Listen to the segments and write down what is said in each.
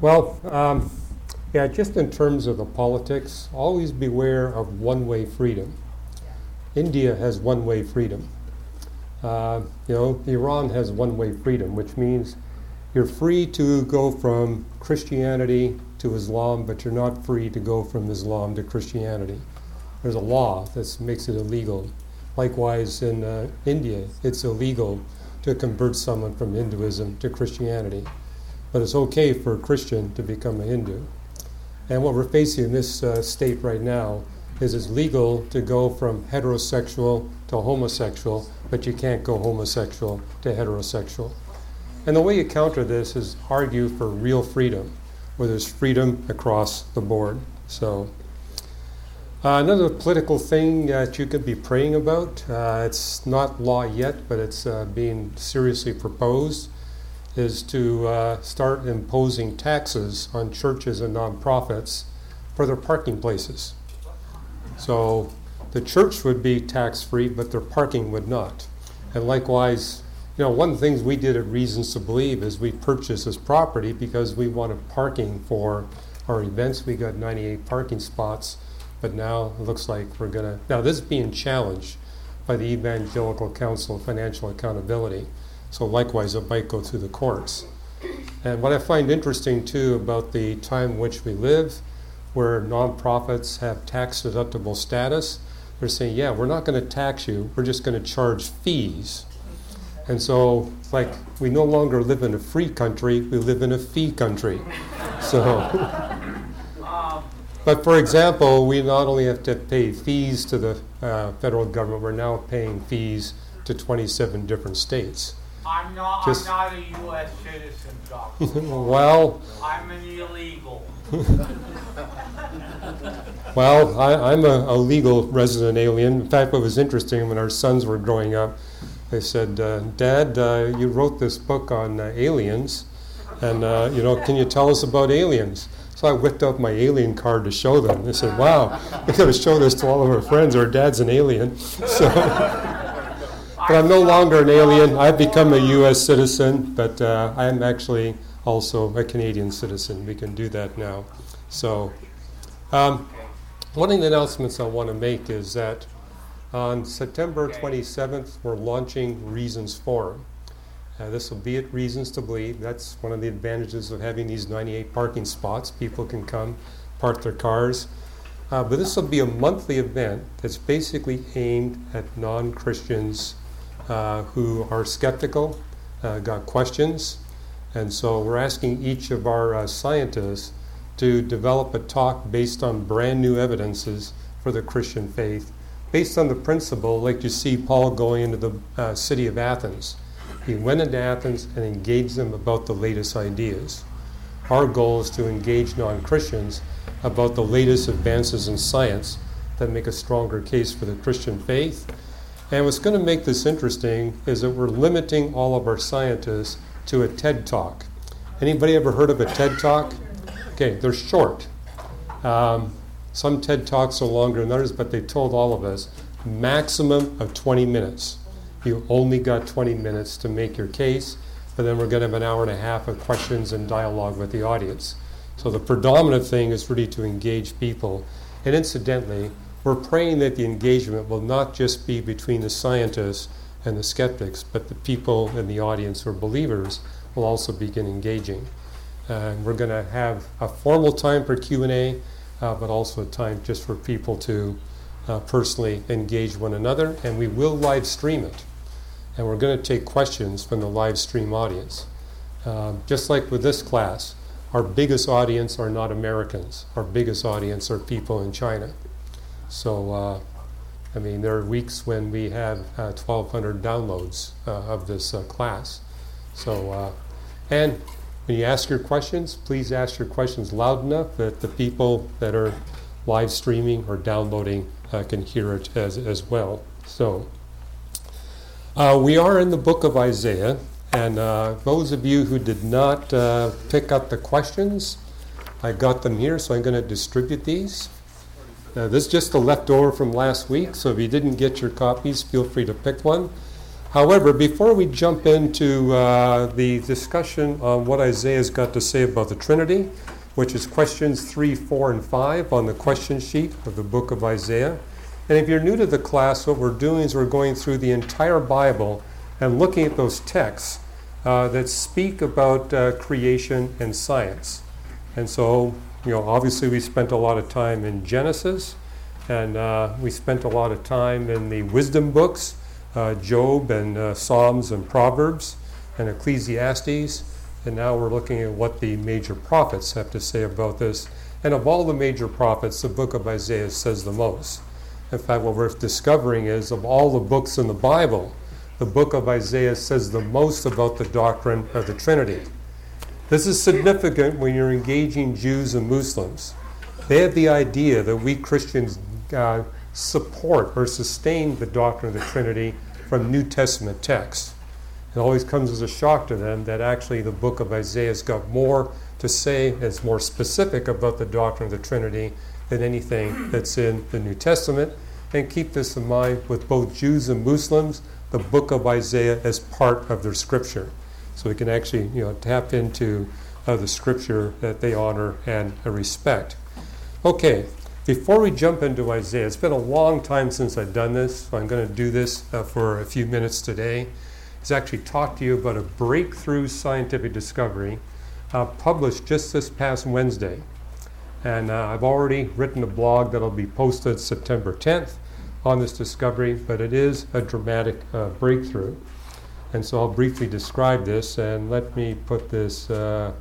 Well, yeah, just in terms of the politics, always beware of one-way freedom. India has one-way freedom. Iran has one-way freedom, which means you're free to go from Christianity to Islam, but you're not free to go from Islam to Christianity. There's a law that makes it illegal. Likewise, in India, it's illegal to convert someone from Hinduism to Christianity. But it's okay for a Christian to become a Hindu. And what we're facing in this state right now is it's legal to go from heterosexual to homosexual, but you can't go homosexual to heterosexual. And the way you counter this is argue for real freedom, where there's freedom across the board. So another political thing that you could be praying about, it's not law yet, but it's being seriously proposed, is to start imposing taxes on churches and nonprofits for their parking places. So the church would be tax-free, but their parking would not. And likewise, one of the things we did at Reasons to Believe is we purchased this property because we wanted parking for our events. We got 98 parking spots, but now it looks like we're going to... Now, this is being challenged by the Evangelical Council of Financial Accountability. So likewise, it might go through the courts. And what I find interesting, too, about the time in which we live, where nonprofits have tax-deductible status, they're saying, yeah, we're not going to tax you, we're just going to charge fees. And so, like, we no longer live in a free country, we live in a fee country. So, but for example, we not only have to pay fees to the federal government, we're now paying fees to 27 different states. I'm not a U.S. citizen, Doctor. Well, I'm an illegal. Well, I'm a legal resident alien. In fact, what was interesting, when our sons were growing up, they said, Dad, you wrote this book on aliens, and, can you tell us about aliens? So I whipped out my alien card to show them. They said, wow, we got to show this to all of our friends. Our dad's an alien. So, but I'm no longer an alien. I've become a U.S. citizen, but I'm actually also a Canadian citizen. We can do that now. So one of the announcements I want to make is that on September 27th, we're launching Reasons Forum. This will be at Reasons to Believe. That's one of the advantages of having these 98 parking spots. People can come, park their cars. But this will be a monthly event that's basically aimed at non-Christians who are skeptical, got questions. And so we're asking each of our scientists to develop a talk based on brand new evidences for the Christian faith, based on the principle, like you see Paul going into the city of Athens. He went into Athens and engaged them about the latest ideas. Our goal is to engage non-Christians about the latest advances in science that make a stronger case for the Christian faith. And what's going to make this interesting is that we're limiting all of our scientists to a TED Talk. Anybody ever heard of a TED Talk? Okay, they're short. Some TED Talks are longer than others, but they told all of us maximum of 20 minutes. You only got 20 minutes to make your case, but then we're going to have an hour and a half of questions and dialogue with the audience. So the predominant thing is really to engage people. And incidentally, we're praying that the engagement will not just be between the scientists and the skeptics, but the people in the audience who are believers will also begin engaging. And we're going to have a formal time for Q&A, but also a time just for people to personally engage one another. And we will live stream it. And we're going to take questions from the live stream audience. Just like with this class, our biggest audience are not Americans. Our biggest audience are people in China. So, there are weeks when we have 1,200 downloads of this class. So, and when you ask your questions, please ask your questions loud enough that the people that are live streaming or downloading can hear it as well. So, we are in the book of Isaiah, and those of you who did not pick up the questions, I got them here, so I'm going to distribute these. This is just a leftover from last week, so if you didn't get your copies, feel free to pick one. However, before we jump into the discussion on what Isaiah's got to say about the Trinity, which is questions 3, 4, and 5 on the question sheet of the book of Isaiah. And if you're new to the class, what we're doing is we're going through the entire Bible and looking at those texts that speak about creation and science. And so, obviously we spent a lot of time in Genesis, and we spent a lot of time in the wisdom books, Job and Psalms and Proverbs and Ecclesiastes. And now we're looking at what the major prophets have to say about this. And of all the major prophets, the book of Isaiah says the most. In fact, what we're discovering is of all the books in the Bible, the book of Isaiah says the most about the doctrine of the Trinity. This is significant when you're engaging Jews and Muslims. They have the idea that we Christians support or sustain the doctrine of the Trinity from New Testament texts. It always comes as a shock to them that actually the book of Isaiah has got more to say, it's more specific about the doctrine of the Trinity than anything that's in the New Testament. And keep this in mind, with both Jews and Muslims, the book of Isaiah is part of their scripture. So we can actually tap into the scripture that they honor and respect. Okay, before we jump into Isaiah, it's been a long time since I've done this, so I'm going to do this for a few minutes today. Is actually talk to you about a breakthrough scientific discovery published just this past Wednesday. And I've already written a blog that'll be posted September 10th on this discovery, but it is a dramatic breakthrough. And so I'll briefly describe this, and let me put this, in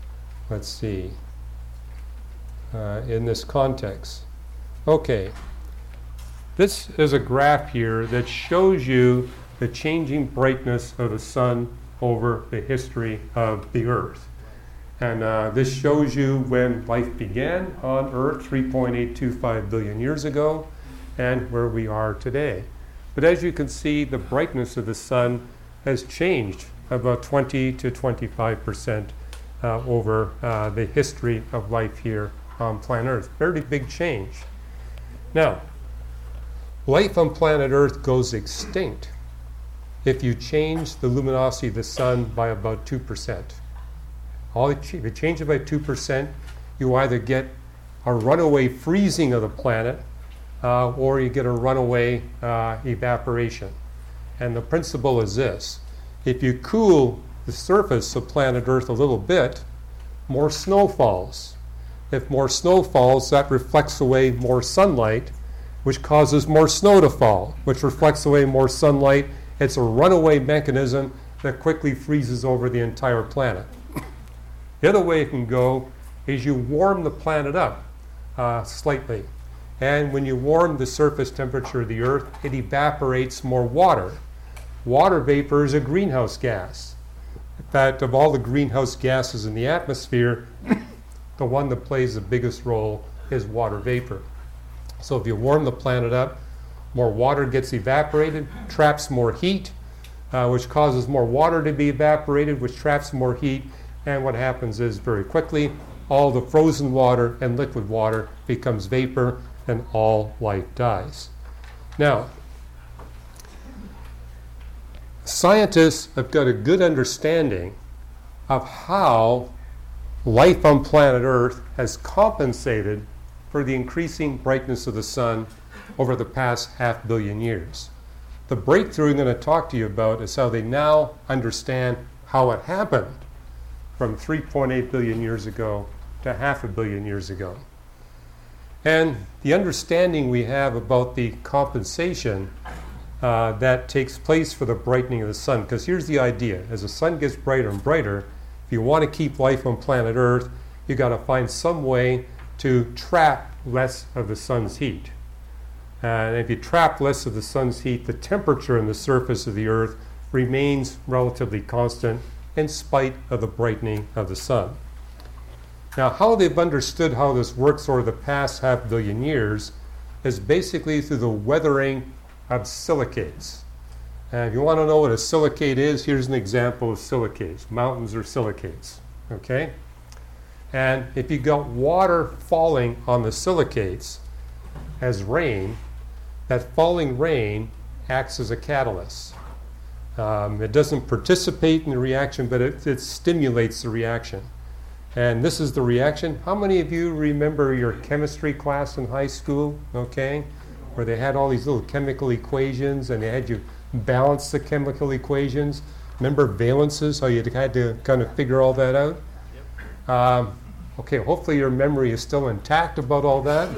this context. Okay, this is a graph here that shows you the changing brightness of the sun over the history of the earth. And this shows you when life began on Earth 3.825 billion years ago and where we are today. But as you can see, the brightness of the sun has changed about 20 to 25% over the history of life here on planet Earth. Very big change. Now, life on planet Earth goes extinct if you change the luminosity of the sun by about 2%. If you change it by 2%, you either get a runaway freezing of the planet or you get a runaway evaporation. And the principle is this: if you cool the surface of planet Earth a little bit, more snow falls. If more snow falls, that reflects away more sunlight, which causes more snow to fall, which reflects away more sunlight. It's a runaway mechanism that quickly freezes over the entire planet. The other way it can go is you warm the planet up slightly. And when you warm the surface temperature of the Earth, it evaporates more water. Water vapor is a greenhouse gas. In fact, of all the greenhouse gases in the atmosphere, the one that plays the biggest role is water vapor. So if you warm the planet up, more water gets evaporated, traps more heat, which causes more water to be evaporated, which traps more heat. And what happens is, very quickly, all the frozen water and liquid water becomes vapor, and all life dies. Now, scientists have got a good understanding of how life on planet Earth has compensated for the increasing brightness of the sun over the past 500 million years. The breakthrough I'm going to talk to you about is how they now understand how it happened from 3.8 billion years ago to 500 million years ago. And the understanding we have about the compensation that takes place for the brightening of the sun, because here's the idea: as the sun gets brighter and brighter, if you want to keep life on planet Earth, you've got to find some way to trap less of the sun's heat. And if you trap less of the sun's heat, the temperature on the surface of the Earth remains relatively constant in spite of the brightening of the sun. Now, how they've understood how this works over the past 500 million years is basically through the weathering of silicates. And if you want to know what a silicate is, here's an example of silicates. Mountains are silicates, okay? And if you got water falling on the silicates as rain, that falling rain acts as a catalyst. It doesn't participate in the reaction, but it stimulates the reaction. And this is the reaction. How many of you remember your chemistry class in high school, okay, where they had all these little chemical equations and they had you balance the chemical equations? Remember valences, how you had to kind of figure all that out? Yep. Okay, hopefully your memory is still intact about all that,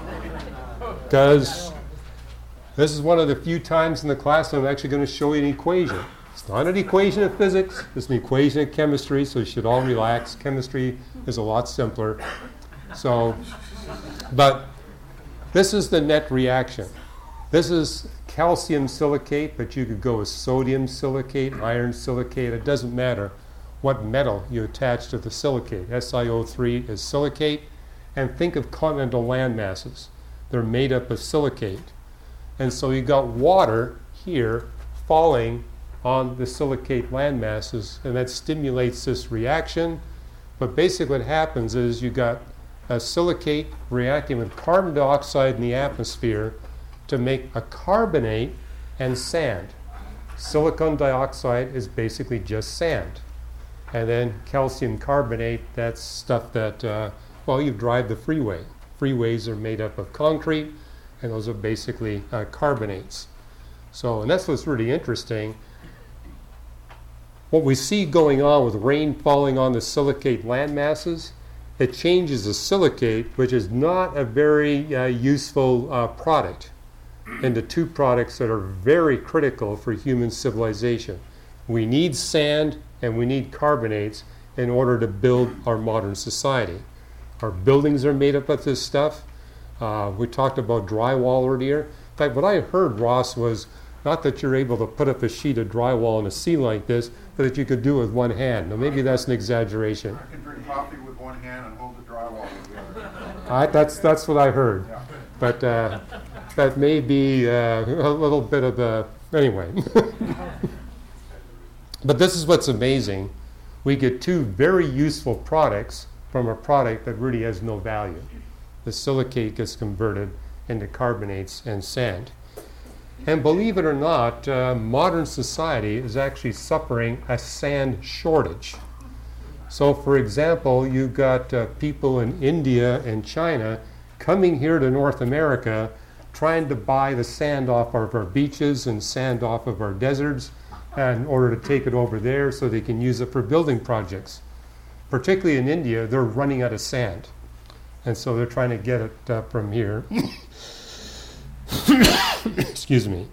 because this is one of the few times in the class I'm actually going to show you an equation. It's not an equation of physics, it's an equation of chemistry, so you should all relax. Chemistry is a lot simpler. So, but this is the net reaction. This is calcium silicate, but you could go with sodium silicate, iron silicate. It doesn't matter what metal you attach to the silicate. SiO3 is silicate. And think of continental land masses. They're made up of silicate. And so you got water here falling on the silicate land masses, and that stimulates this reaction. But basically what happens is you got a silicate reacting with carbon dioxide in the atmosphere to make a carbonate and sand. Silicon dioxide is basically just sand. And then calcium carbonate, that's stuff that, you drive the freeway. Freeways are made up of concrete, and those are basically carbonates. So, and that's what's really interesting. What we see going on with rain falling on the silicate land masses, it changes the silicate, which is not a very useful product, into two products that are very critical for human civilization. We need sand and we need carbonates in order to build our modern society. Our buildings are made up of this stuff. We talked about drywall earlier. In fact, what I heard, Ross, was not that you're able to put up a sheet of drywall in a scene like this, but that you could do it with one hand. Now, maybe that's an exaggeration. I can drink coffee with one hand and hold the drywall with the other. That's what I heard. Yeah. But that may be a little bit of a... Anyway. But this is what's amazing. We get two very useful products from a product that really has no value. The silicate gets converted into carbonates and sand. And believe it or not, modern society is actually suffering a sand shortage. So, for example, you've got people in India and China coming here to North America trying to buy the sand off of our beaches and sand off of our deserts in order to take it over there so they can use it for building projects. Particularly in India, they're running out of sand. And so they're trying to get it from here. Excuse me.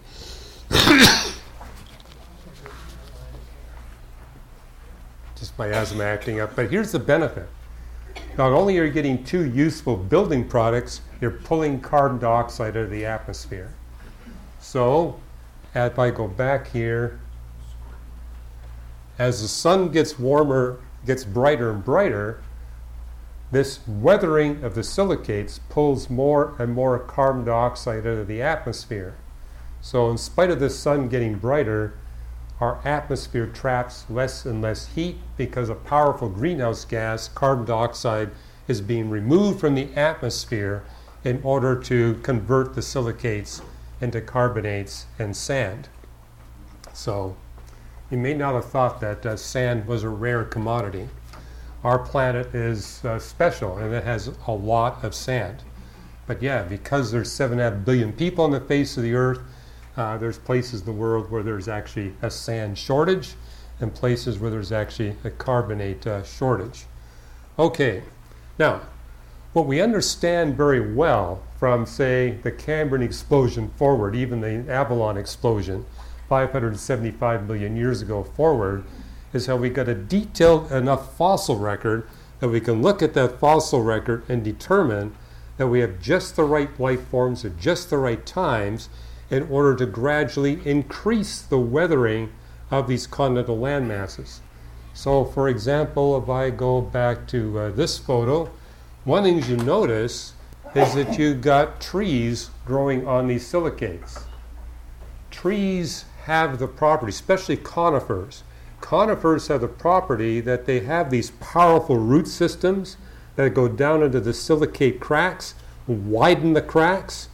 Just my asthma acting up. But here's the benefit. Not only are you getting two useful building products, you're pulling carbon dioxide out of the atmosphere. So, if I go back here, as the sun gets warmer, gets brighter and brighter, this weathering of the silicates pulls more and more carbon dioxide out of the atmosphere. So in spite of the sun getting brighter, our atmosphere traps less and less heat because a powerful greenhouse gas, carbon dioxide, is being removed from the atmosphere in order to convert the silicates into carbonates and sand. So you may not have thought that sand was a rare commodity. Our planet is special, and it has a lot of sand. But yeah, because there's 7.5 billion people on the face of the earth, there's places in the world where there's actually a sand shortage, and places where there's actually a carbonate shortage. Okay, now, what we understand very well from, say, the Cambrian explosion forward, even the Avalon explosion, 575 million years ago forward, is how we got a detailed enough fossil record that we can look at that fossil record and determine that we have just the right life forms at just the right times in order to gradually increase the weathering of these continental land masses. So, for example, if I go back to this photo, one thing you notice is that you've got trees growing on these silicates. Trees have the property, especially conifers. Conifers have the property that they have these powerful root systems that go down into the silicate cracks, widen the cracks,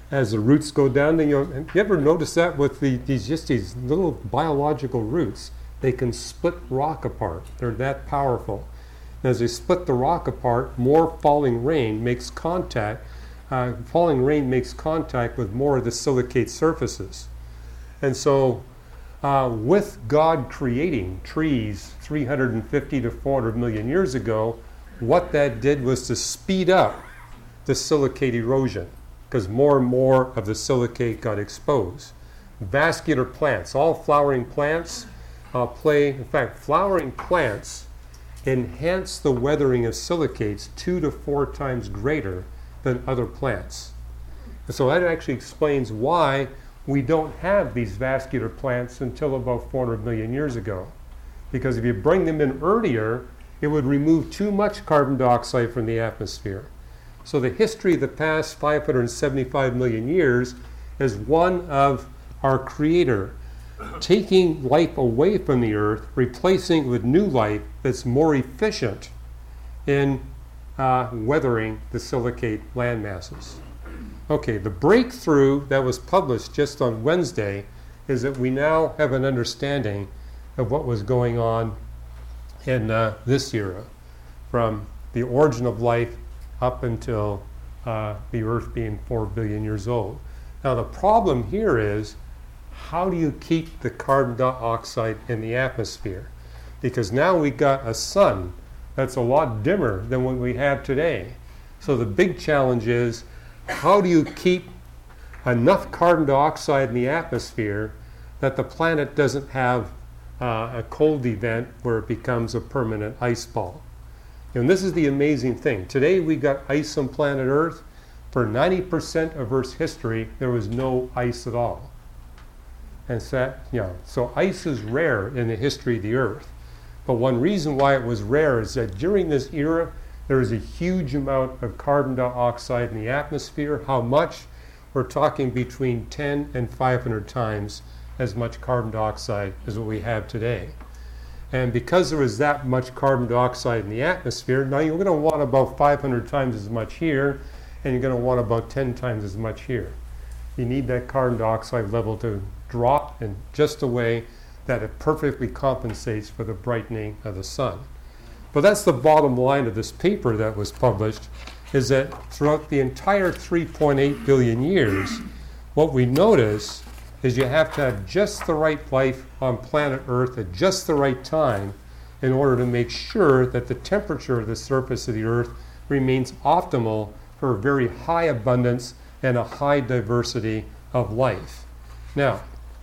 as the roots go down. Then you ever notice that with these little biological roots? They can split rock apart. They're that powerful. And as they split the rock apart, more falling rain makes contact. Falling rain makes contact with more of the silicate surfaces. And so with God creating trees 350 to 400 million years ago, what that did was to speed up the silicate erosion, because more and more of the silicate got exposed. Vascular plants, all flowering plants in fact, flowering plants enhance the weathering of silicates 2 to 4 times greater than other plants. And so that actually explains why we don't have these vascular plants until about 400 million years ago. Because if you bring them in earlier, it would remove too much carbon dioxide from the atmosphere. So the history of the past 575 million years is one of our Creator taking life away from the earth, replacing it with new life that's more efficient in weathering the silicate land masses. Okay, the breakthrough that was published just on Wednesday is that we now have an understanding of what was going on in this era, from the origin of life up until the Earth being 4 billion years old. Now the problem here is, how do you keep the carbon dioxide in the atmosphere? Because now we've got a sun that's a lot dimmer than what we have today. So the big challenge is, how do you keep enough carbon dioxide in the atmosphere that the planet doesn't have a cold event where it becomes a permanent ice ball? And this is the amazing thing. Today we got ice on planet Earth. For 90% of Earth's history, there was no ice at all. And so ice is rare in the history of the Earth. But one reason why it was rare is that during this era, there was a huge amount of carbon dioxide in the atmosphere. How much? We're talking between 10 and 500 times as much carbon dioxide as what we have today. And because there was that much carbon dioxide in the atmosphere, now you're going to want about 500 times as much here, and you're going to want about 10 times as much here. You need that carbon dioxide level to drop in just a way that it perfectly compensates for the brightening of the sun. But that's the bottom line of this paper that was published, is that throughout the entire 3.8 billion years, what we notice is you have to have just the right life on planet Earth at just the right time in order to make sure that the temperature of the surface of the Earth remains optimal for a very high abundance and a high diversity of life. Now,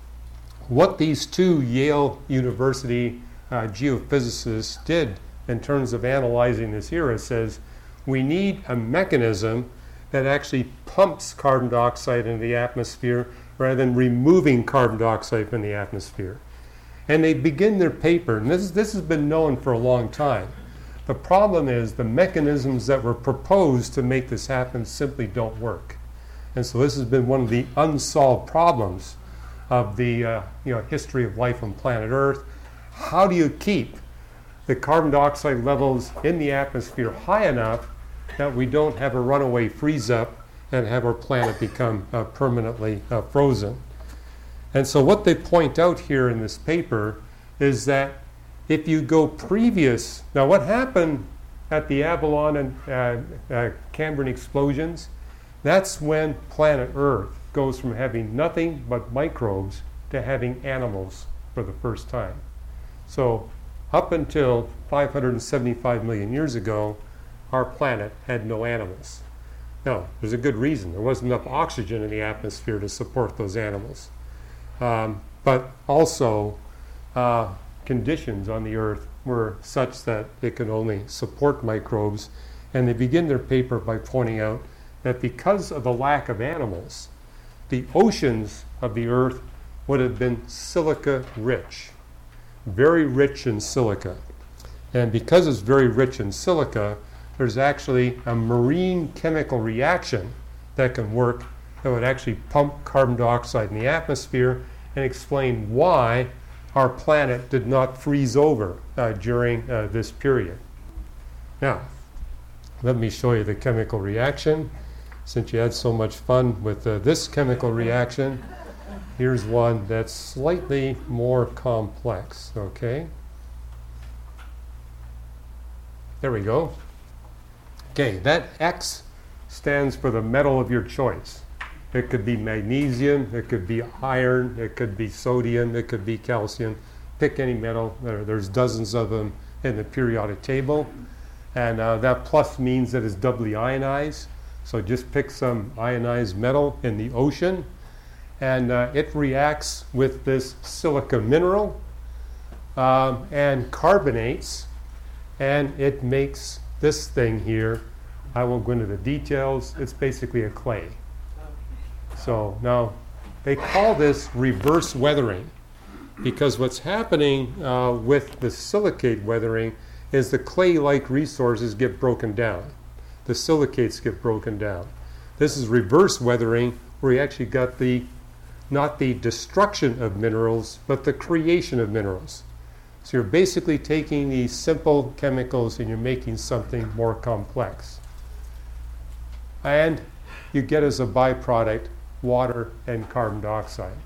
what these two Yale University geophysicists did in terms of analyzing this era says we need a mechanism that actually pumps carbon dioxide into the atmosphere rather than removing carbon dioxide from the atmosphere. And they begin their paper, and this has been known for a long time. The problem is the mechanisms that were proposed to make this happen simply don't work. And so this has been one of the unsolved problems of the history of life on planet Earth. How do you keep the carbon dioxide levels in the atmosphere high enough that we don't have a runaway freeze up and have our planet become permanently frozen? And so what they point out here in this paper is that if you go previous, now what happened at the Avalon and Cambrian explosions, that's when planet Earth goes from having nothing but microbes to having animals for the first time. So up until 575 million years ago, our planet had no animals. Now, there's a good reason. There wasn't enough oxygen in the atmosphere to support those animals. But also, conditions on the Earth were such that it could only support microbes. And they begin their paper by pointing out that because of the lack of animals, the oceans of the Earth would have been silica rich, very rich in silica. And because it's very rich in silica, there's actually a marine chemical reaction that can work that would actually pump carbon dioxide in the atmosphere and explain why our planet did not freeze over during this period. Now, let me show you the chemical reaction. since you had so much fun with this chemical reaction, here's one that's slightly more complex, okay? There we go. Okay, that X stands for the metal of your choice. It could be magnesium, it could be iron, it could be sodium, it could be calcium. Pick any metal. There's dozens of them in the periodic table. And that plus means that it's doubly ionized. So just pick some ionized metal in the ocean. And it reacts with this silica mineral and carbonates. And it makes this thing here. I won't go into the details. It's basically a clay. So now they call this reverse weathering, because what's happening with the silicate weathering is the clay-like resources get broken down. The silicates get broken down. This is reverse weathering, where you actually got not the destruction of minerals, but the creation of minerals. So you're basically taking these simple chemicals and you're making something more complex. And you get as a byproduct water and carbon dioxide.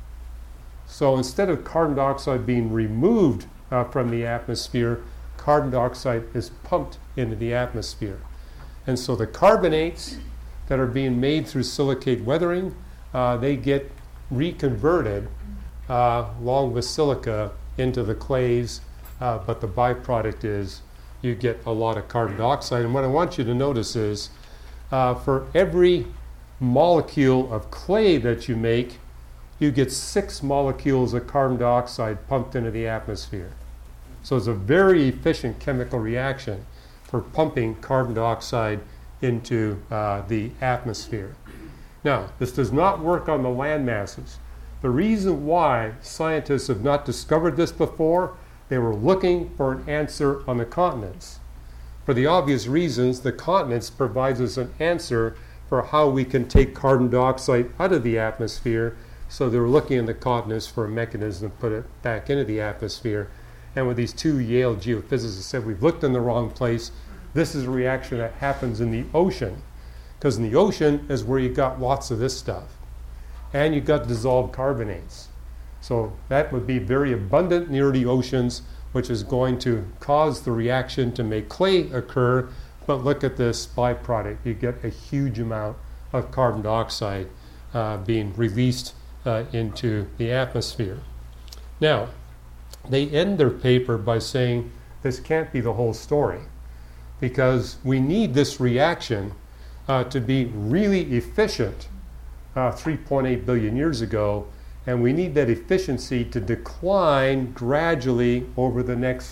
So instead of carbon dioxide being removed from the atmosphere, carbon dioxide is pumped into the atmosphere. And so the carbonates that are being made through silicate weathering, they get reconverted along with silica into the clays, but the byproduct is you get a lot of carbon dioxide. And what I want you to notice is for every molecule of clay that you make, you get 6 molecules of carbon dioxide pumped into the atmosphere. So it's a very efficient chemical reaction for pumping carbon dioxide into the atmosphere. Now, this does not work on the land masses. The reason why scientists have not discovered this before, they were looking for an answer on the continents. For the obvious reasons, the continents provides us an answer for how we can take carbon dioxide out of the atmosphere. So they were looking in the continents for a mechanism to put it back into the atmosphere. And with these 2 Yale geophysicists said, we've looked in the wrong place. This is a reaction that happens in the ocean. Because in the ocean is where you got lots of this stuff. And you got dissolved carbonates. So that would be very abundant near the oceans, which is going to cause the reaction to make clay occur. But look at this byproduct. You get a huge amount of carbon dioxide being released into the atmosphere. Now, they end their paper by saying this can't be the whole story, because we need this reaction to be really efficient 3.8 billion years ago, and we need that efficiency to decline gradually over the next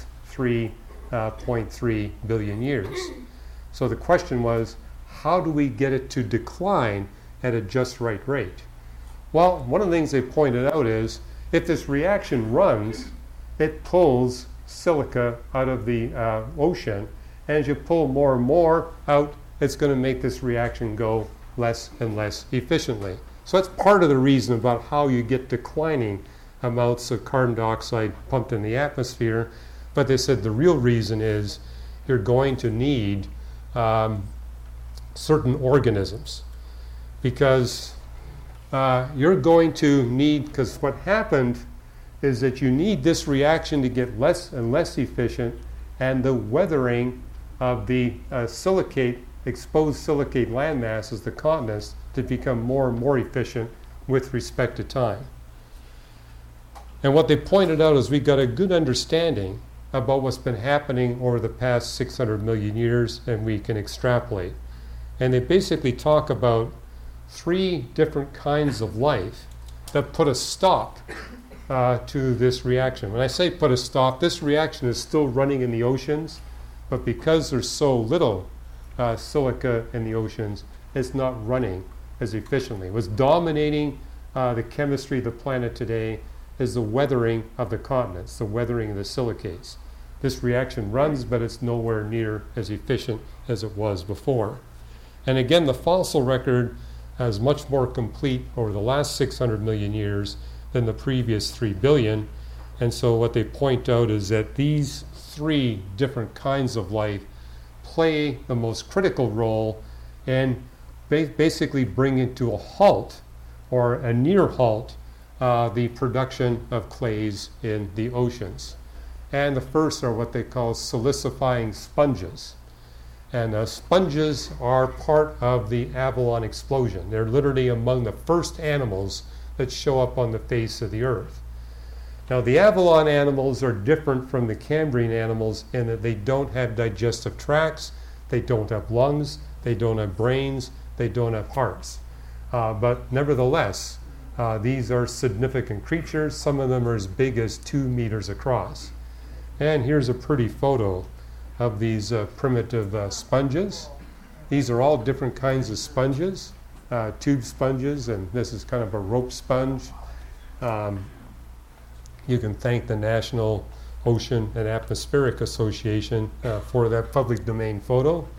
3.3 billion years. So the question was, how do we get it to decline at a just right rate? Well, one of the things they pointed out is, if this reaction runs, it pulls silica out of the ocean, and as you pull more and more out, it's going to make this reaction go less and less efficiently. So that's part of the reason about how you get declining amounts of carbon dioxide pumped in the atmosphere. But they said the real reason is you're going to need certain organisms, because you're going to need, because what happened is that you need this reaction to get less and less efficient, and the weathering of the exposed silicate land masses, the continents, to become more and more efficient with respect to time. And what they pointed out is we got a good understanding about what's been happening over the past 600 million years, and we can extrapolate. And they basically talk about 3 different kinds of life that put a stop to this reaction. When I say put a stop, this reaction is still running in the oceans, but because there's so little silica in the oceans, it's not running as efficiently. What's dominating the chemistry of the planet today is the weathering of the continents, the weathering of the silicates. This reaction runs, but it's nowhere near as efficient as it was before. And again, the fossil record is much more complete over the last 600 million years than the previous 3 billion. And so what they point out is that these 3 different kinds of life play the most critical role in basically bringing to a halt or a near halt the production of clays in the oceans. And the first are what they call silicifying sponges. And sponges are part of the Avalon explosion. They're literally among the first animals that show up on the face of the earth. Now, the Avalon animals are different from the Cambrian animals in that they don't have digestive tracts, they don't have lungs, they don't have brains, they don't have hearts. But nevertheless, these are significant creatures. Some of them are as big as 2 meters across. And here's a pretty photo of these primitive sponges. These are all different kinds of sponges, tube sponges, and this is kind of a rope sponge. You can thank the National Ocean and Atmospheric Association for that public domain photo.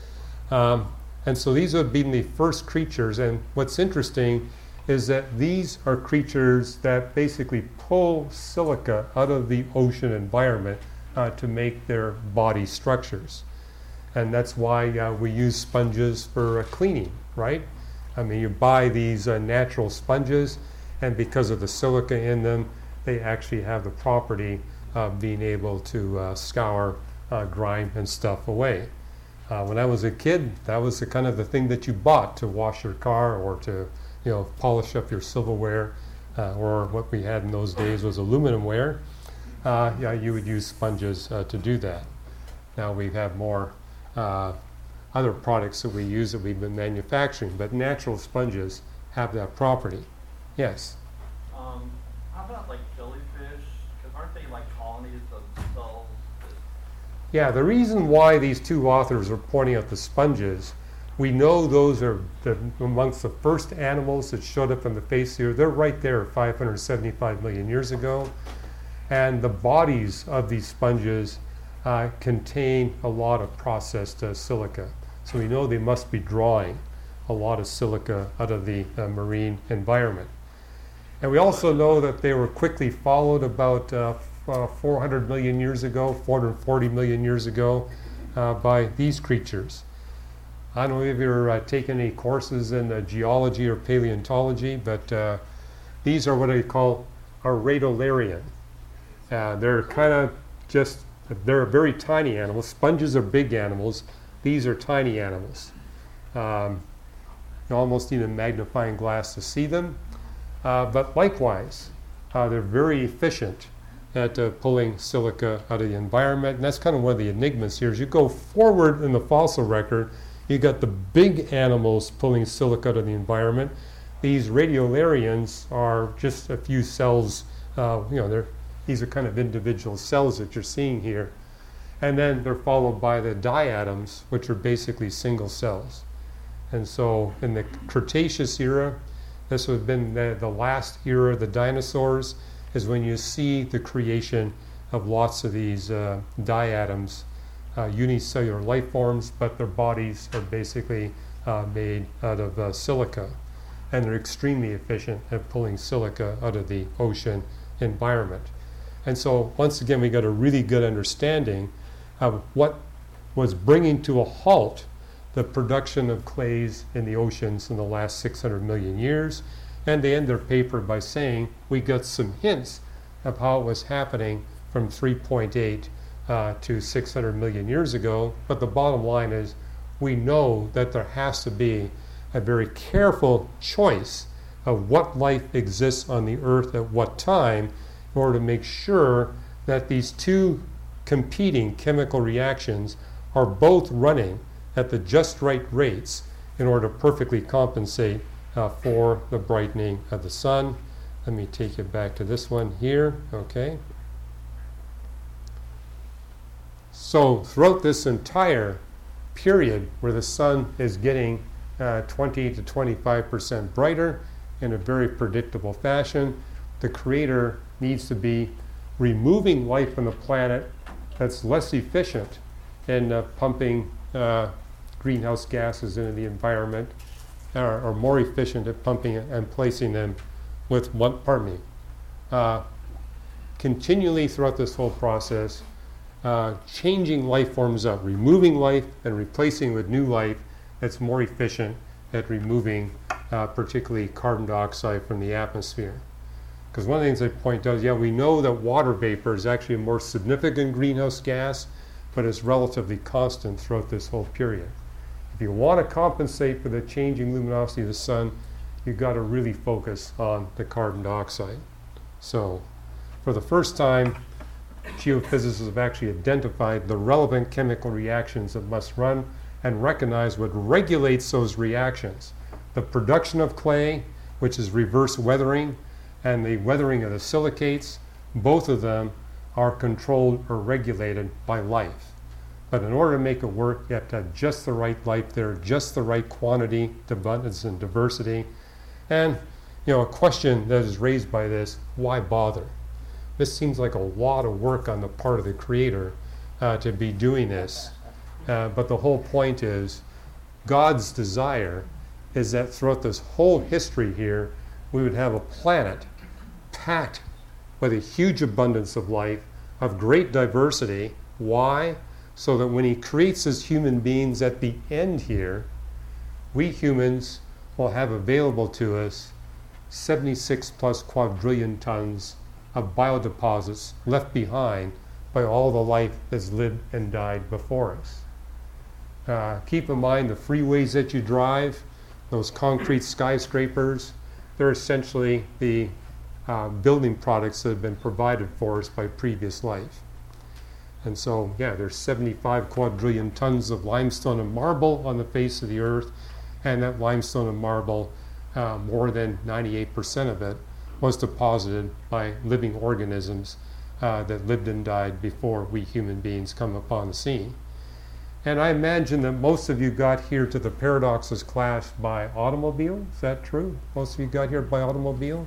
And so these would be the first creatures, and what's interesting is that these are creatures that basically pull silica out of the ocean environment to make their body structures. And that's why we use sponges for cleaning, right? I mean, you buy these natural sponges, and because of the silica in them, they actually have the property of being able to scour grime and stuff away. When I was a kid, that was the kind of the thing that you bought to wash your car or to, polish up your silverware, or what we had in those days was aluminum ware. You would use sponges to do that. Now we have more other products that we use that we've been manufacturing, but natural sponges have that property. Yes? How about like jellyfish? Because aren't they like colonies of cells? Yeah, the reason why these two authors are pointing out the sponges, we know those are amongst the first animals that showed up on the face here. They're right there 575 million years ago. And the bodies of these sponges contain a lot of processed silica. So we know they must be drawing a lot of silica out of the marine environment. And we also know that they were quickly followed about 400 million years ago, 440 million years ago, by these creatures. I don't know if you've taken any courses in geology or paleontology, but these are what I call a radiolarian. They're kind of they're very tiny animals. Sponges are big animals. These are tiny animals. You almost need a magnifying glass to see them. But likewise, they're very efficient at pulling silica out of the environment. And that's kind of one of the enigmas here. As you go forward in the fossil record, you got the big animals pulling silica out of the environment. These radiolarians are just a few cells. These are kind of individual cells that you're seeing here. And then they're followed by the diatoms, which are basically single cells. And so in the Cretaceous era, this would have been the last era of the dinosaurs, is when you see the creation of lots of these diatoms, unicellular life forms, but their bodies are basically made out of silica. And they're extremely efficient at pulling silica out of the ocean environment. And so once again, we got a really good understanding of what was bringing to a halt the production of clays in the oceans in the last 600 million years. And they end their paper by saying we got some hints of how it was happening from 3.8 to 600 million years ago. But the bottom line is we know that there has to be a very careful choice of what life exists on the earth at what time in order to make sure that these two competing chemical reactions are both running at the just right rates in order to perfectly compensate for the brightening of the sun. Let me take you back to this one here, okay? So throughout this entire period where the sun is getting 20 to 25% brighter in a very predictable fashion, the Creator needs to be removing life from the planet that's less efficient in pumping greenhouse gases into the environment, or more efficient at pumping and placing them with continually throughout this whole process, changing life forms up, removing life and replacing with new life that's more efficient at removing particularly carbon dioxide from the atmosphere. Because one of the things I point out is, yeah, we know that water vapor is actually a more significant greenhouse gas, but it's relatively constant throughout this whole period. If you want to compensate for the changing luminosity of the sun, you've got to really focus on the carbon dioxide. So, for the first time, geophysicists have actually identified the relevant chemical reactions that must run and recognize what regulates those reactions. The production of clay, which is reverse weathering, and the weathering of the silicates, both of them are controlled or regulated by life. But in order to make it work, you have to have just the right life there, just the right quantity, abundance, and diversity. And, a question that is raised by this, why bother? This seems like a lot of work on the part of the Creator to be doing this. But the whole point is, God's desire is that throughout this whole history here, we would have a planet packed with a huge abundance of life, of great diversity. Why? So that when He creates as human beings at the end here, we humans will have available to us 76 plus quadrillion tons of biodeposits left behind by all the life that's lived and died before us. Keep in mind the freeways that you drive, those concrete skyscrapers, they're essentially the building products that have been provided for us by previous life. And so, there's 75 quadrillion tons of limestone and marble on the face of the earth, and that limestone and marble, more than 98% of it, was deposited by living organisms that lived and died before we human beings come upon the scene. And I imagine that most of you got here to the paradoxes class by automobile. Is that true? Most of you got here by automobile?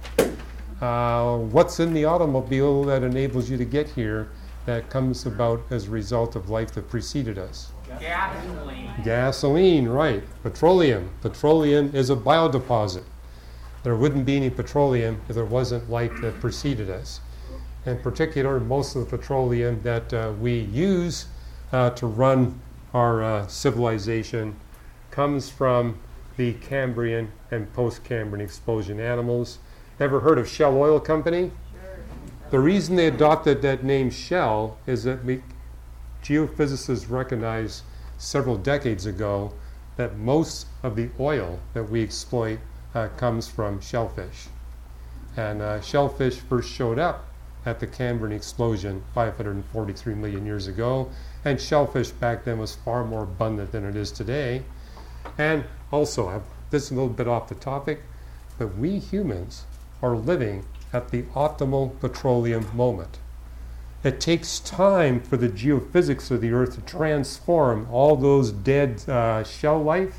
What's in the automobile that enables you to get here that comes about as a result of life that preceded us? Gasoline. Gasoline, right. Petroleum. Petroleum is a biodeposit. There wouldn't be any petroleum if there wasn't life that preceded us. In particular, most of the petroleum that we use to run our civilization comes from the Cambrian and post-Cambrian explosion animals. Ever heard of Shell Oil Company? Sure. The reason they adopted that name Shell is that geophysicists recognized several decades ago that most of the oil that we exploit comes from shellfish. And shellfish first showed up at the Cambrian explosion 543 million years ago, and shellfish back then was far more abundant than it is today. And also, this is a little bit off the topic, but we humans are living at the optimal petroleum moment. It takes time for the geophysics of the Earth to transform all those dead shell life,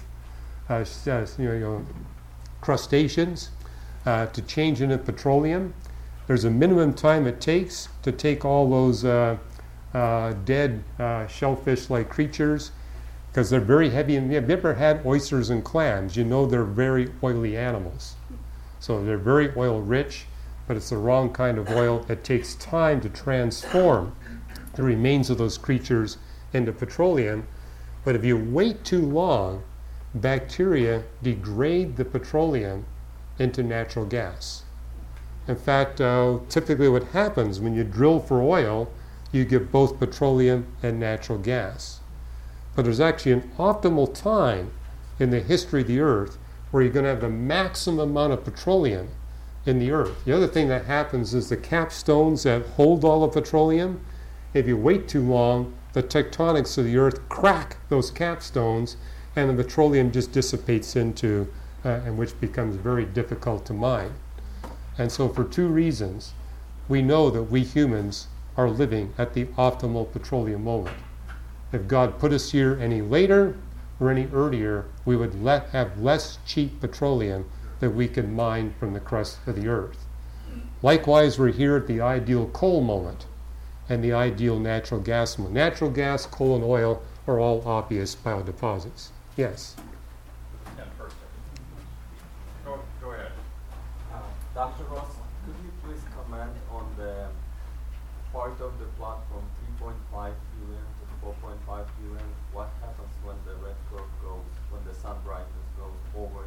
crustaceans, to change into petroleum. There's a minimum time it takes to take all those dead shellfish-like creatures, because they're very heavy. And have you ever had oysters and clams? You know they're very oily animals. So they're very oil-rich, but it's the wrong kind of oil. It takes time to transform the remains of those creatures into petroleum. But if you wait too long, bacteria degrade the petroleum into natural gas. In fact, typically what happens when you drill for oil, you get both petroleum and natural gas. But there's actually an optimal time in the history of the Earth where you're going to have the maximum amount of petroleum in the Earth. The other thing that happens is the capstones that hold all the petroleum, if you wait too long, the tectonics of the Earth crack those capstones, and the petroleum just dissipates into, and which becomes very difficult to mine. And so for two reasons, we know that we humans are living at the optimal petroleum moment. If God put us here any later or any earlier, we would have less cheap petroleum that we can mine from the crust of the Earth. Likewise, we're here at the ideal coal moment and the ideal natural gas moment. Natural gas, coal, and oil are all obvious biodeposits. Yes? Yeah, perfect. Go ahead. Dr. Ross, could you please comment on the part of the plot from 3.5 billion to 4.5 billion? What happens when the red curve goes, when the sun brightness goes over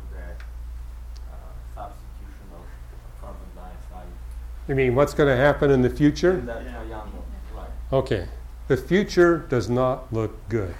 You mean what's going to happen in the future? In that triangle, right. Okay. The future does not look good.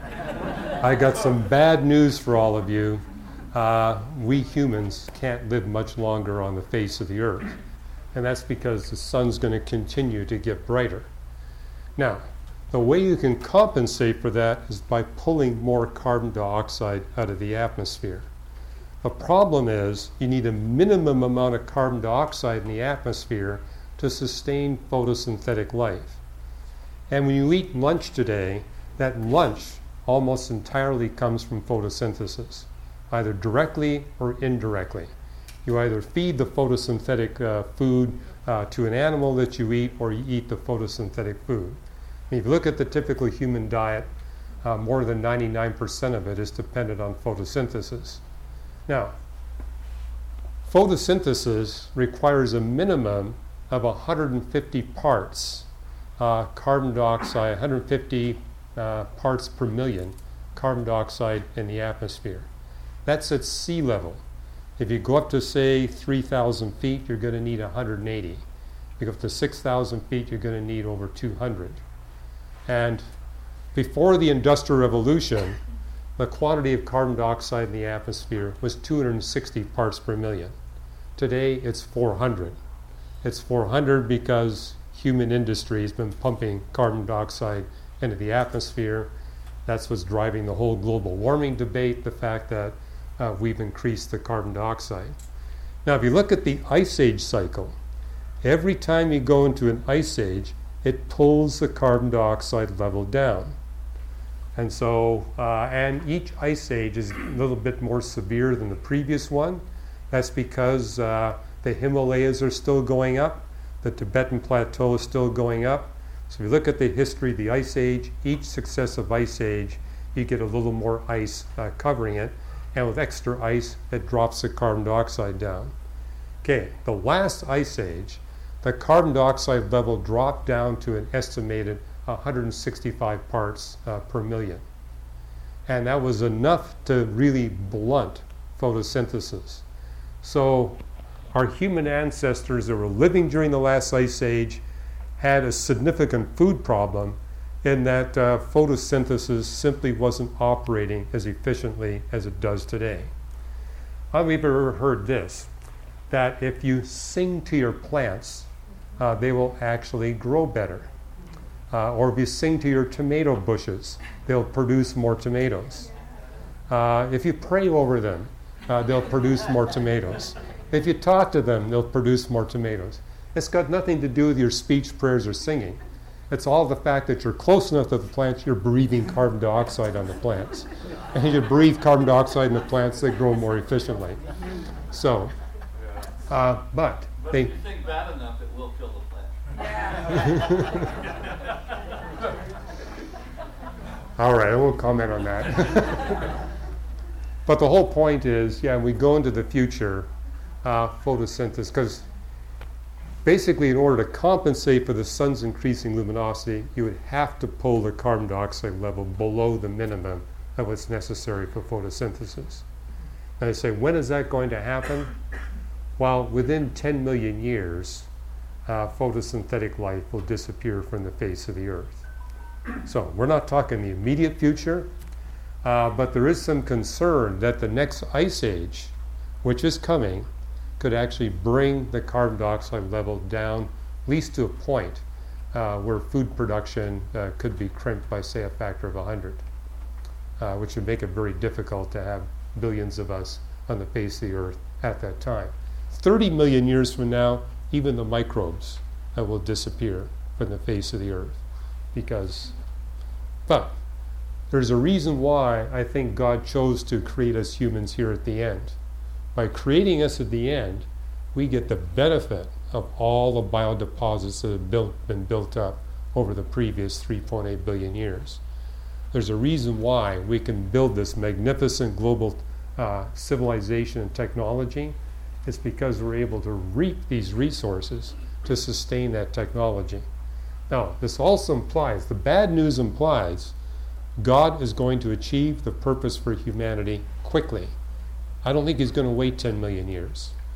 I got some bad news for all of you. We humans can't live much longer on the face of the earth. And that's because the sun's going to continue to get brighter. Now, the way you can compensate for that is by pulling more carbon dioxide out of the atmosphere. The problem is you need a minimum amount of carbon dioxide in the atmosphere to sustain photosynthetic life. And when you eat lunch today, that lunch almost entirely comes from photosynthesis, either directly or indirectly. You either feed the photosynthetic food to an animal that you eat, or you eat the photosynthetic food. If you look at the typical human diet, more than 99% of it is dependent on photosynthesis. Now, photosynthesis requires a minimum of 150 parts carbon dioxide, 150 parts per million carbon dioxide in the atmosphere. That's at sea level. If you go up to, say, 3,000 feet, you're going to need 180. If you go up to 6,000 feet, you're going to need over 200. And before the Industrial Revolution, the quantity of carbon dioxide in the atmosphere was 260 parts per million. Today, it's 400. It's 400 because human industry has been pumping carbon dioxide into the atmosphere. That's what's driving the whole global warming debate, the fact that we've increased the carbon dioxide. Now, if you look at the ice age cycle, every time you go into an ice age, it pulls the carbon dioxide level down. And so, and each ice age is a little bit more severe than the previous one. That's because the Himalayas are still going up, the Tibetan Plateau is still going up. So if you look at the history of the ice age, each successive ice age, you get a little more ice covering it. And with extra ice, it drops the carbon dioxide down. Okay, the last ice age, the carbon dioxide level dropped down to an estimated 165 parts per million. And that was enough to really blunt photosynthesis. So our human ancestors that were living during the last ice age had a significant food problem in that photosynthesis simply wasn't operating as efficiently as it does today. I've ever heard this, that if you sing to your plants, they will actually grow better. Or if you sing to your tomato bushes, they'll produce more tomatoes. If you pray over them, they'll produce more tomatoes. If you talk to them, they'll produce more tomatoes. It's got nothing to do with your speech, prayers, or singing. It's all the fact that you're close enough to the plants, you're breathing carbon dioxide on the plants. And you breathe carbon dioxide in the plants, they grow more efficiently. So, but if you sing bad enough, it will kill the plant. All right, I won't comment on that. But the whole point is, we go into the future, photosynthesis, because basically in order to compensate for the sun's increasing luminosity, you would have to pull the carbon dioxide level below the minimum of what's necessary for photosynthesis. And I say, when is that going to happen? Well, within 10 million years, photosynthetic life will disappear from the face of the earth. So we're not talking the immediate future, but there is some concern that the next ice age, which is coming, could actually bring the carbon dioxide level down at least to a point where food production could be crimped by, say, a factor of 100, which would make it very difficult to have billions of us on the face of the earth at that time. 30 million years from now, even the microbes will disappear from the face of the earth. But there's a reason why I think God chose to create us humans here at the end. By creating us at the end, we get the benefit of all the biodeposits that have been built up over the previous 3.8 billion years. There's a reason why we can build this magnificent global civilization and technology. It's because we're able to reap these resources to sustain that technology. Now, this also implies, the bad news implies, God is going to achieve the purpose for humanity quickly. I don't think he's going to wait 10 million years.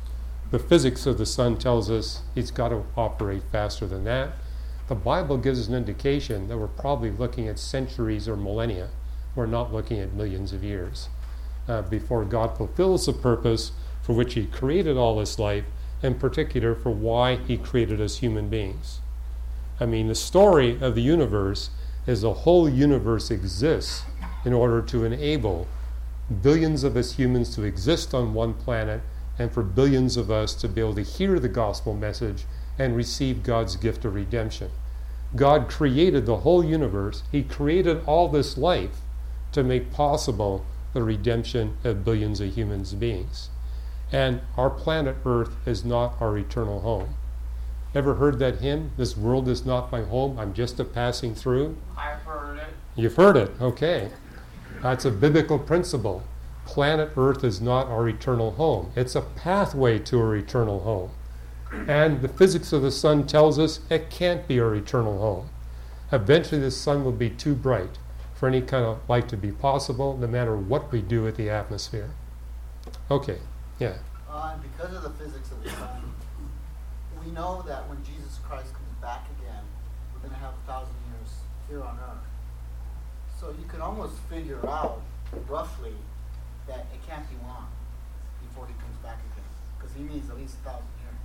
The physics of the sun tells us he's got to operate faster than that. The Bible gives us an indication that we're probably looking at centuries or millennia. We're not looking at millions of years before God fulfills the purpose for which he created all this life, in particular for why he created us human beings. I mean, the story of the universe is the whole universe exists in order to enable billions of us humans to exist on one planet and for billions of us to be able to hear the gospel message and receive God's gift of redemption. God created the whole universe. He created all this life to make possible the redemption of billions of human beings. And our planet Earth is not our eternal home. Ever heard that hymn, "This world is not my home, I'm just a passing through"? I've heard it. You've heard it, okay. That's a biblical principle. Planet Earth is not our eternal home. It's a pathway to our eternal home. And the physics of the sun tells us it can't be our eternal home. Eventually the sun will be too bright for any kind of light to be possible, no matter what we do with the atmosphere. Okay, yeah. And because of the physics of the sun, we know that when Jesus Christ comes back again, we're going to have 1,000 years here on earth. So you can almost figure out, roughly, that it can't be long before he comes back again, because he needs at least 1,000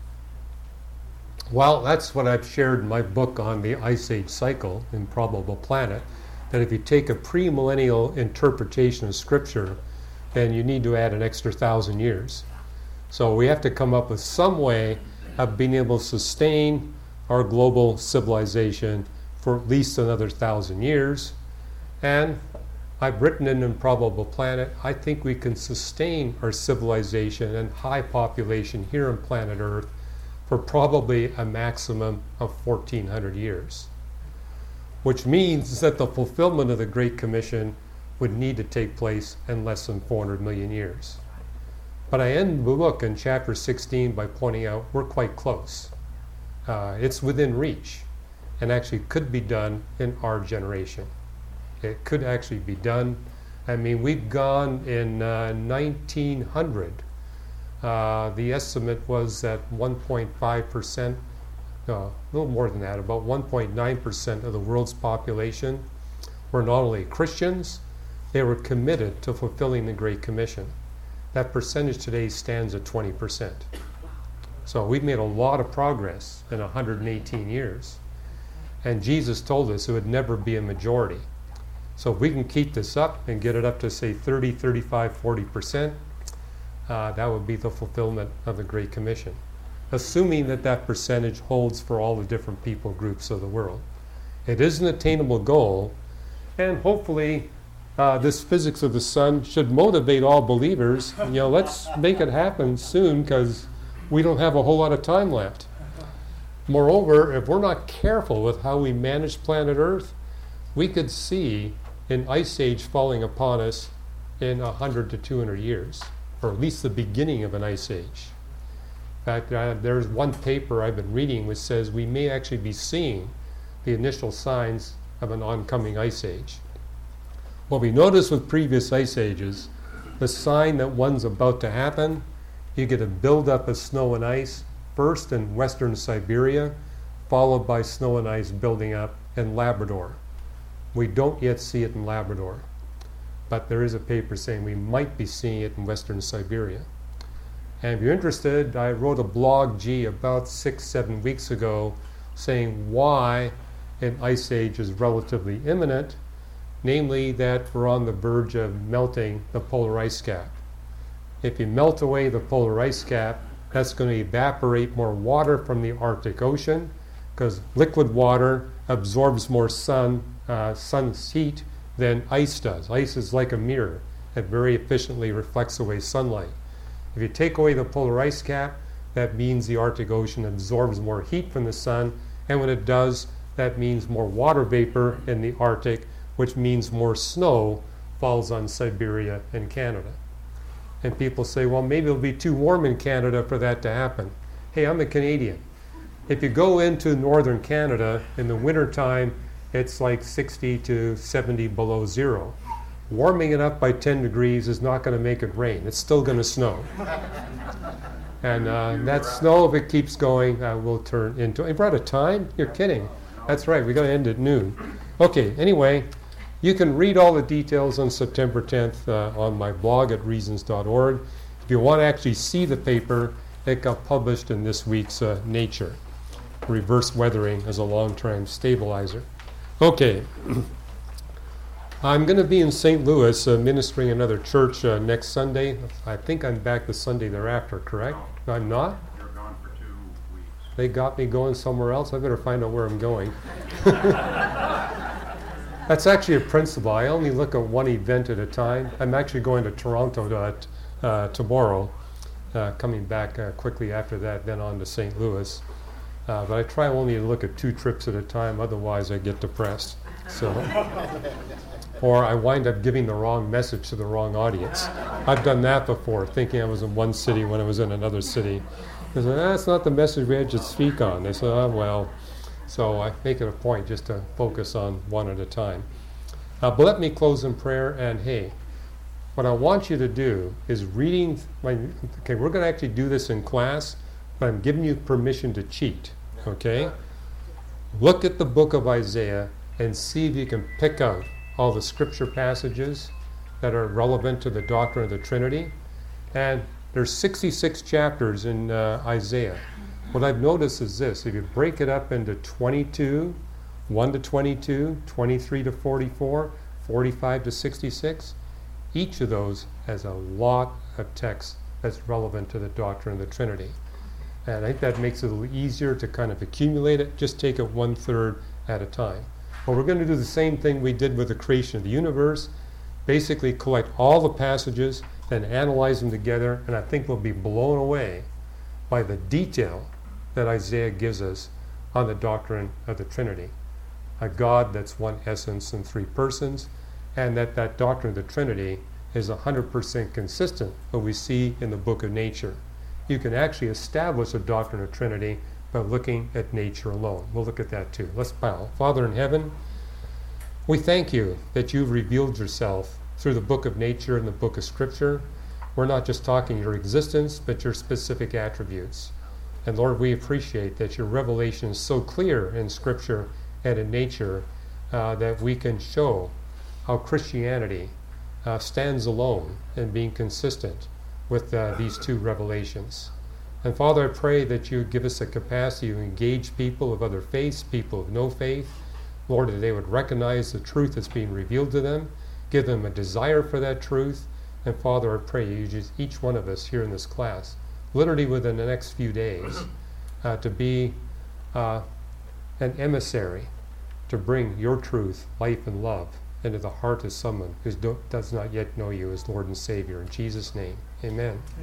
years. Well, that's what I've shared in my book on the Ice Age cycle, Improbable Planet, that if you take a premillennial interpretation of Scripture, then you need to add an extra 1,000 years. So we have to come up with some way of being able to sustain our global civilization for at least another 1,000 years. And I've written in Improbable Planet, I think we can sustain our civilization and high population here on planet Earth for probably a maximum of 1,400 years. Which means that the fulfillment of the Great Commission would need to take place in less than 400 million years. But I end the book in chapter 16 by pointing out we're quite close. It's within reach and actually could be done in our generation. It could actually be done. I mean, we've gone in 1900. The estimate was that 1.5%, no, a little more than that, about 1.9% of the world's population were not only Christians, they were committed to fulfilling the Great Commission. That percentage today stands at 20%. So we've made a lot of progress in 118 years. And Jesus told us it would never be a majority. So if we can keep this up and get it up to, say, 30, 35, 40%, that would be the fulfillment of the Great Commission, assuming that that percentage holds for all the different people groups of the world. It is an attainable goal, and hopefully this physics of the sun should motivate all believers. You know, let's make it happen soon, because we don't have a whole lot of time left. Moreover, if we're not careful with how we manage planet Earth, we could see an ice age falling upon us in 100 to 200 years, or at least the beginning of an ice age. In fact, there's one paper I've been reading which says we may actually be seeing the initial signs of an oncoming ice age. What we noticed with previous ice ages, the sign that one's about to happen, you get a buildup of snow and ice, first in western Siberia, followed by snow and ice building up in Labrador. We don't yet see it in Labrador, but there is a paper saying we might be seeing it in western Siberia. And if you're interested, I wrote a blog, about 6-7 weeks ago, saying why an ice age is relatively imminent, namely that we're on the verge of melting the polar ice cap. If you melt away the polar ice cap, that's going to evaporate more water from the Arctic Ocean, because liquid water absorbs more sun's heat than ice does. Ice is like a mirror. It very efficiently reflects away sunlight. If you take away the polar ice cap, that means the Arctic Ocean absorbs more heat from the sun, and when it does, that means more water vapor in the Arctic, which means more snow falls on Siberia and Canada. And people say, well, maybe it'll be too warm in Canada for that to happen. Hey, I'm a Canadian. If you go into northern Canada in the wintertime, it's like 60 to 70 below zero. Warming it up by 10 degrees is not going to make it rain. It's still going to snow. And that snow, if it keeps going, will turn into... We're out of time? You're kidding. That's right, we got to end at noon. Okay, anyway, you can read all the details on September 10th on my blog at reasons.org. If you want to actually see the paper, it got published in this week's Nature. Reverse weathering as a long-term stabilizer. Okay. I'm going to be in St. Louis ministering another church next Sunday. I think I'm back the Sunday thereafter, correct? No. I'm not? You're gone for 2 weeks. They got me going somewhere else. I better find out where I'm going. That's actually a principle. I only look at one event at a time. I'm actually going to Toronto tomorrow, coming back quickly after that, then on to St. Louis. But I try only to look at 2 trips at a time, otherwise I get depressed. So, or I wind up giving the wrong message to the wrong audience. I've done that before, thinking I was in one city when I was in another city. They said, that's not the message we had to speak on. They said, oh, well. So I make it a point just to focus on one at a time. But let me close in prayer, and hey, what I want you to do is reading, okay, we're going to actually do this in class, but I'm giving you permission to cheat, okay? Look at the book of Isaiah and see if you can pick out all the scripture passages that are relevant to the doctrine of the Trinity. And there's 66 chapters in Isaiah. What I've noticed is this: if you break it up into 22, 1 to 22, 23 to 44, 45 to 66, each of those has a lot of text that's relevant to the doctrine of the Trinity. And I think that makes it a little easier to kind of accumulate it. Just take it 1/3 at a time. Well, we're going to do the same thing we did with the creation of the universe. Basically collect all the passages, then analyze them together, and I think we'll be blown away by the detail that Isaiah gives us on the doctrine of the Trinity. A God that's one essence in 3 persons, and that doctrine of the Trinity is 100% consistent with what we see in the book of Nature. You can actually establish a doctrine of Trinity by looking at nature alone. We'll look at that too. Let's bow. Father in heaven, we thank you that you've revealed yourself through the book of Nature and the book of Scripture. We're not just talking your existence, but your specific attributes. And Lord, we appreciate that your revelation is so clear in Scripture and in nature that we can show how Christianity stands alone in being consistent with these 2 revelations. And Father, I pray that you would give us a capacity to engage people of other faiths, people of no faith. Lord, that they would recognize the truth that's being revealed to them, give them a desire for that truth. And Father, I pray you use each one of us here in this class, literally within the next few days, to be an emissary to bring your truth, life, and love into the heart of someone who does not yet know you as Lord and Savior. In Jesus' name, amen.